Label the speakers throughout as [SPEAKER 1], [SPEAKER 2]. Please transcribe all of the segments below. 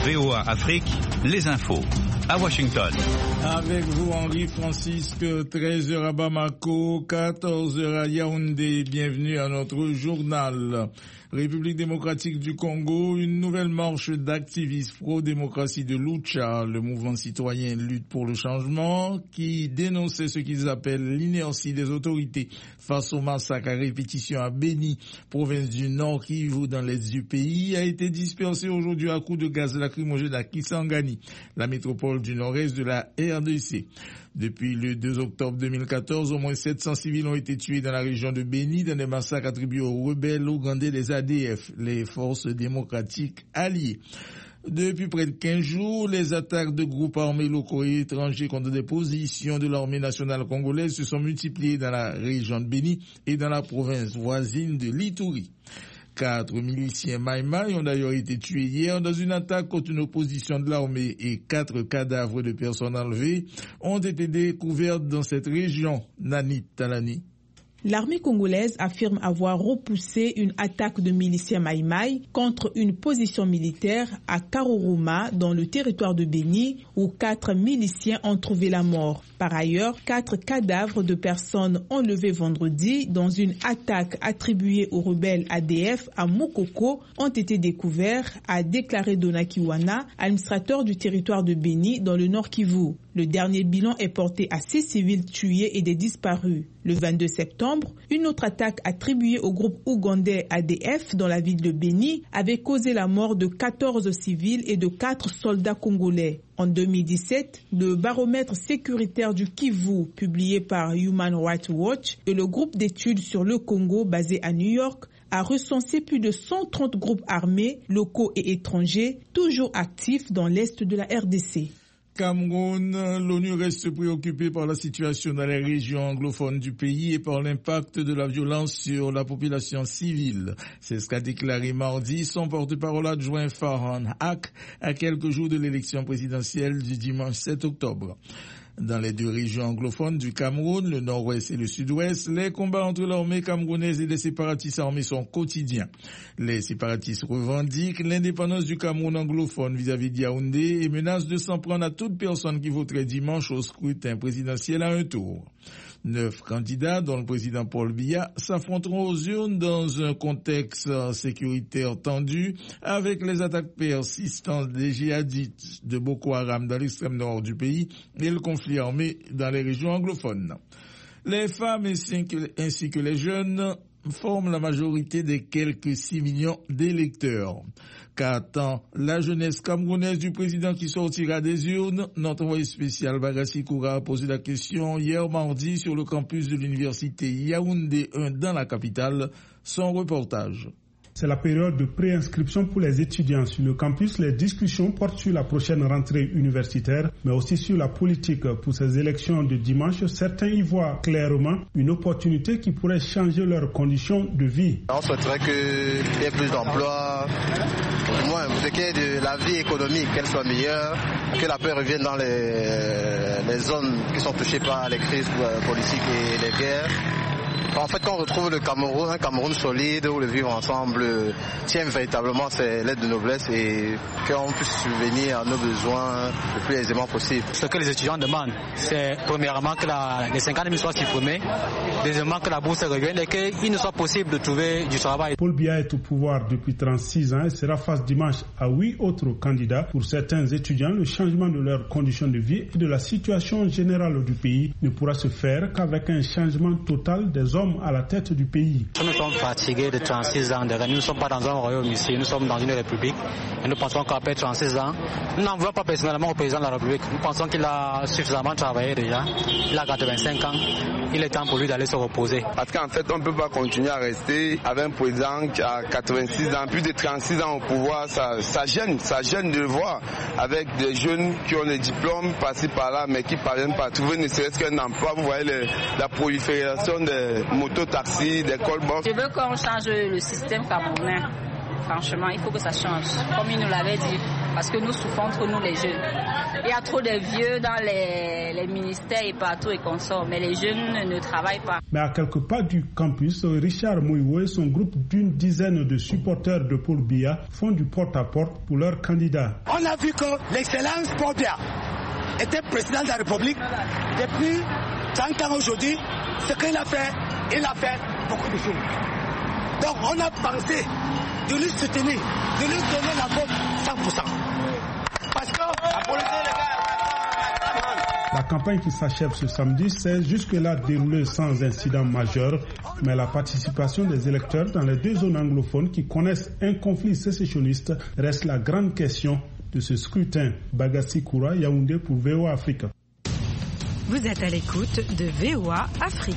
[SPEAKER 1] VOA Afrique, les infos. À Washington.
[SPEAKER 2] Avec vous, Henri Francisque, 13h à Bamako, 14h à Yaoundé. Bienvenue à notre journal. République démocratique du Congo, une nouvelle marche d'activistes pro-démocratie de Lucha, le mouvement citoyen Lutte pour le changement, qui dénonçait ce qu'ils appellent l'inertie des autorités face au massacre à répétition à Beni, province du Nord Kivu dans l'est du pays, a été dispersée aujourd'hui à coups de gaz lacrymogène à Kisangani, la métropole du nord-est de la RDC. Depuis le 2 octobre 2014, au moins 700 civils ont été tués dans la région de Beni dans des massacres attribués aux rebelles ougandais des ADF, les forces démocratiques alliées. Depuis près de 15 jours, les attaques de groupes armés locaux et étrangers contre des positions de l'armée nationale congolaise se sont multipliées dans la région de Beni et dans la province voisine de l'Ituri. 4 miliciens Maïmaï ont d'ailleurs été tués hier dans une attaque contre une opposition de l'armée et 4 cadavres de personnes enlevées ont été découverts dans cette région. Nani Talani.
[SPEAKER 3] L'armée congolaise affirme avoir repoussé une attaque de miliciens Maïmaï contre une position militaire à Karoruma dans le territoire de Beni où 4 miliciens ont trouvé la mort. Par ailleurs, 4 cadavres de personnes enlevées vendredi dans une attaque attribuée aux rebelles ADF à Mokoko ont été découverts, a déclaré Donakiwana, administrateur du territoire de Beni dans le Nord Kivu. Le dernier bilan est porté à 6 civils tués et des disparus. Le 22 septembre, une autre attaque attribuée au groupe ougandais ADF dans la ville de Beni avait causé la mort de 14 civils et de 4 soldats congolais. En 2017, le baromètre sécuritaire du Kivu, publié par Human Rights Watch et le groupe d'études sur le Congo basé à New York, a recensé plus de 130 groupes armés, locaux et étrangers, toujours actifs dans l'est de la RDC.
[SPEAKER 2] Cameroun, l'ONU reste préoccupée par la situation dans les régions anglophones du pays et par l'impact de la violence sur la population civile. C'est ce qu'a déclaré mardi son porte-parole adjoint Farhan Haq à quelques jours de l'élection présidentielle du dimanche 7 octobre. Dans les 2 régions anglophones du Cameroun, le nord-ouest et le sud-ouest, les combats entre l'armée camerounaise et les séparatistes armés sont quotidiens. Les séparatistes revendiquent l'indépendance du Cameroun anglophone vis-à-vis de Yaoundé et menacent de s'en prendre à toute personne qui voterait dimanche au scrutin présidentiel à un tour. 9 candidats, dont le président Paul Biya, s'affronteront aux urnes dans un contexte sécuritaire tendu avec les attaques persistantes des djihadistes de Boko Haram dans l'extrême nord du pays et le conflit armé dans les régions anglophones. Les femmes ainsi que les jeunes forment la majorité des quelques 6 millions d'électeurs. Qu'attend la jeunesse camerounaise du président qui sortira des urnes? Notre envoyé spécial Bagassi Koura a posé la question hier mardi sur le campus de l'université Yaoundé 1 dans la capitale. Son reportage.
[SPEAKER 4] C'est la période de préinscription pour les étudiants sur le campus. Les discussions portent sur la prochaine rentrée universitaire, mais aussi sur la politique pour ces élections de dimanche. Certains y voient clairement une opportunité qui pourrait changer leurs conditions de vie.
[SPEAKER 5] On souhaiterait qu'il y ait plus d'emplois, au moins ce qui est de la vie économique, qu'elle soit meilleure, que la paix revienne dans les zones qui sont touchées par les crises politiques et les guerres. En fait, quand on retrouve le Cameroun, un Cameroun solide où le vivre ensemble tient véritablement ses lettres de noblesse et qu'on puisse subvenir à nos besoins le plus aisément possible.
[SPEAKER 6] Ce que les étudiants demandent, c'est premièrement que les 50 000 soient supprimés, deuxièmement que la bourse revienne et qu'il ne soit possible de trouver du travail.
[SPEAKER 4] Paul Biya est au pouvoir depuis 36 ans et sera face dimanche à 8 autres candidats. Pour certains étudiants, le changement de leurs conditions de vie et de la situation générale du pays ne pourra se faire qu'avec un changement total des hommes à la tête du pays.
[SPEAKER 6] Nous sommes fatigués de 36 ans de règne. Nous ne sommes pas dans un royaume ici, nous sommes dans une république. Et nous pensons qu'après 36 ans, nous n'en voulons pas personnellement au président de la République. Nous pensons qu'il a suffisamment travaillé déjà. Il a 85 ans. Il est temps pour lui d'aller se reposer.
[SPEAKER 7] Parce qu'en fait, on ne peut pas continuer à rester avec un président qui a 86 ans, plus de 36 ans au pouvoir. Ça gêne de le voir avec des jeunes qui ont des diplômes par-ci par-là, mais qui ne parviennent pas à trouver ne serait-ce qu'un emploi. Vous voyez la prolifération des moto-taxis, des call-box.
[SPEAKER 8] Je veux qu'on change le système camerounais. Franchement, il faut que ça change. Comme il nous l'avait dit, parce que nous souffrons entre nous les jeunes. Il y a trop de vieux dans les ministères et partout et consorts, mais les jeunes ne travaillent pas.
[SPEAKER 4] Mais à quelques pas du campus, Richard Mouiwo et son groupe d'une dizaine de supporters de Paul Biya font du porte-à-porte pour leur candidat.
[SPEAKER 9] On a vu que l'excellence Paul Biya était président de la République depuis 30 ans aujourd'hui. Ce qu'il a fait beaucoup de choses. Donc on a pensé de lui soutenir, de lui donner la vote 100%. Parce que
[SPEAKER 4] la campagne qui s'achève ce samedi s'est jusque-là déroulée sans incident majeur, mais la participation des électeurs dans les deux zones anglophones qui connaissent un conflit sécessionniste reste la grande question de ce scrutin. Bagassi Koura, Yaoundé pour VOA Afrique.
[SPEAKER 10] Vous êtes à l'écoute de VOA Afrique.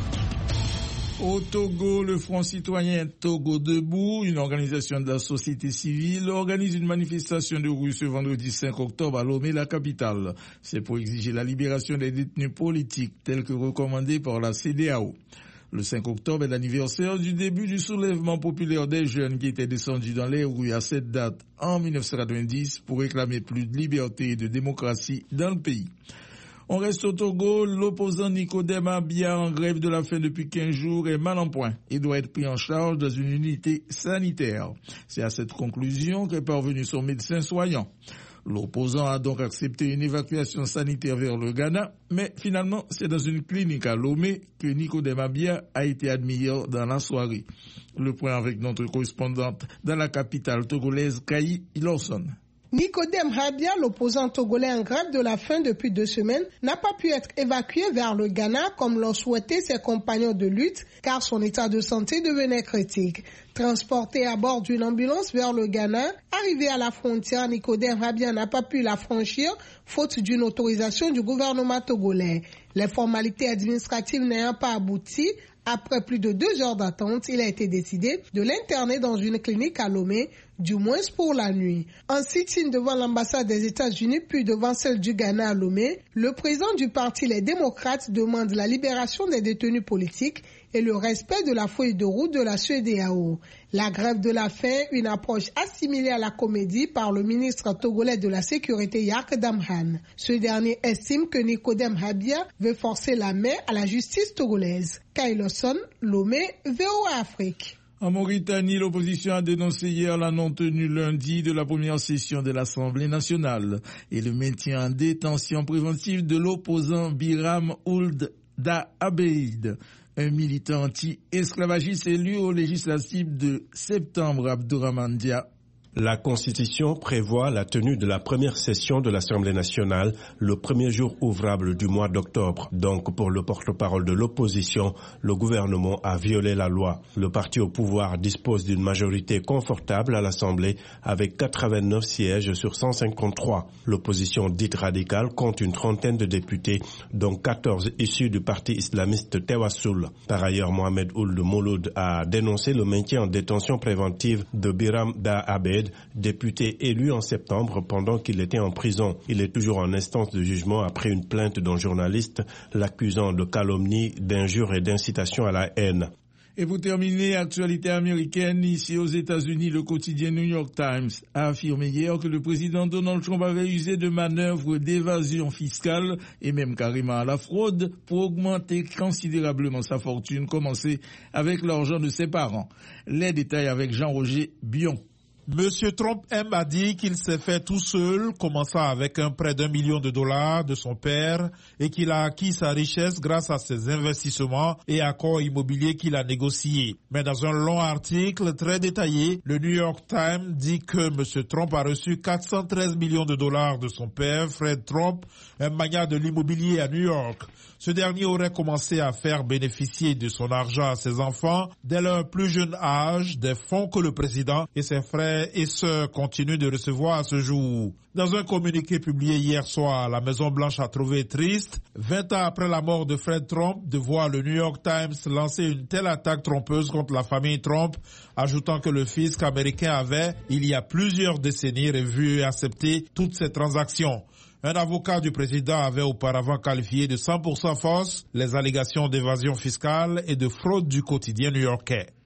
[SPEAKER 2] Au Togo, le Front citoyen Togo Debout, une organisation de la société civile, organise une manifestation de rue ce vendredi 5 octobre à Lomé, la capitale. C'est pour exiger la libération des détenus politiques, tels que recommandés par la CEDEAO. Le 5 octobre est l'anniversaire du début du soulèvement populaire des jeunes qui étaient descendus dans les rues à cette date en 1990 pour réclamer plus de liberté et de démocratie dans le pays. On reste au Togo, l'opposant Nicodème Abia en grève de la faim depuis 15 jours est mal en point et doit être pris en charge dans une unité sanitaire. C'est à cette conclusion qu'est parvenu son médecin soignant. L'opposant a donc accepté une évacuation sanitaire vers le Ghana, mais finalement c'est dans une clinique à Lomé que Nicodème Abia a été admis dans la soirée. Le point avec notre correspondante dans la capitale togolaise, Kayi Lawson.
[SPEAKER 11] Nicodème Abia, l'opposant togolais en grève de la faim depuis 2 semaines, n'a pas pu être évacué vers le Ghana comme l'ont souhaité ses compagnons de lutte, car son état de santé devenait critique. Transporté à bord d'une ambulance vers le Ghana, arrivé à la frontière, Nicodème Abia n'a pas pu la franchir, faute d'une autorisation du gouvernement togolais. Les formalités administratives n'ayant pas abouti, après plus de 2 heures d'attente, il a été décidé de l'interner dans une clinique à Lomé, du moins pour la nuit. En sit-in devant l'ambassade des États-Unis puis devant celle du Ghana à Lomé, le président du parti Les Démocrates demande la libération des détenus politiques et le respect de la feuille de route de la CEDEAO. La grève de la faim, une approche assimilée à la comédie par le ministre togolais de la Sécurité Yak Damhan. Ce dernier estime que Nicodème Abia veut forcer la main à la justice togolaise. Kailoson, Lomé, VOA Afrique.
[SPEAKER 2] En Mauritanie, l'opposition a dénoncé hier la non-tenue lundi de la première session de l'Assemblée nationale et le maintien en détention préventive de l'opposant Biram Ould Da Abeid, un militant anti-esclavagiste élu aux législatives de septembre. Abdourahmane Dia.
[SPEAKER 12] La Constitution prévoit la tenue de la première session de l'Assemblée nationale le premier jour ouvrable du mois d'octobre. Donc, pour le porte-parole de l'opposition, le gouvernement a violé la loi. Le parti au pouvoir dispose d'une majorité confortable à l'Assemblée avec 89 sièges sur 153. L'opposition dite radicale compte une trentaine de députés, dont 14 issus du parti islamiste Tewassoul. Par ailleurs, Mohamed Ould Mouloud a dénoncé le maintien en détention préventive de Biram Da Abeid, député élu en septembre pendant qu'il était en prison. Il est toujours en instance de jugement après une plainte d'un journaliste l'accusant de calomnie, d'injure et d'incitation à la haine.
[SPEAKER 2] Et pour terminer, actualité américaine, ici aux États-Unis, le quotidien New York Times a affirmé hier que le président Donald Trump avait usé de manœuvres d'évasion fiscale et même carrément à la fraude pour augmenter considérablement sa fortune, commencée avec l'argent de ses parents. Les détails avec Jean-Roger Bion.
[SPEAKER 13] Monsieur Trump a dit qu'il s'est fait tout seul, commençant avec un prêt d'$1 million de son père et qu'il a acquis sa richesse grâce à ses investissements et accords immobiliers qu'il a négociés. Mais dans un long article très détaillé, le New York Times dit que Monsieur Trump a reçu $413 millions de son père, Fred Trump, un magnat de l'immobilier à New York. Ce dernier aurait commencé à faire bénéficier de son argent à ses enfants dès leur plus jeune âge des fonds que le président et ses frères et sœurs continuent de recevoir à ce jour. Dans un communiqué publié hier soir, la Maison-Blanche a trouvé triste, 20 ans après la mort de Fred Trump, de voir le New York Times lancer une telle attaque trompeuse contre la famille Trump, ajoutant que le fisc américain avait, il y a plusieurs décennies, revu et accepté toutes ces transactions. Un avocat du président avait auparavant qualifié de 100% fausses les allégations d'évasion fiscale et de fraude du quotidien new-yorkais.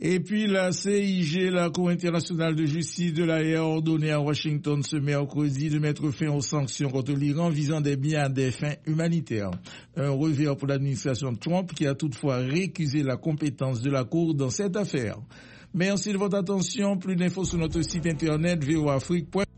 [SPEAKER 2] Et puis la CIG, la Cour internationale de justice de l'Haye, a ordonné à Washington ce mercredi de mettre fin aux sanctions contre l'Iran visant des biens à des fins humanitaires. Un revers pour l'administration Trump qui a toutefois récusé la compétence de la Cour dans cette affaire. Merci de votre attention. Plus d'infos sur notre site internet voafrique.com.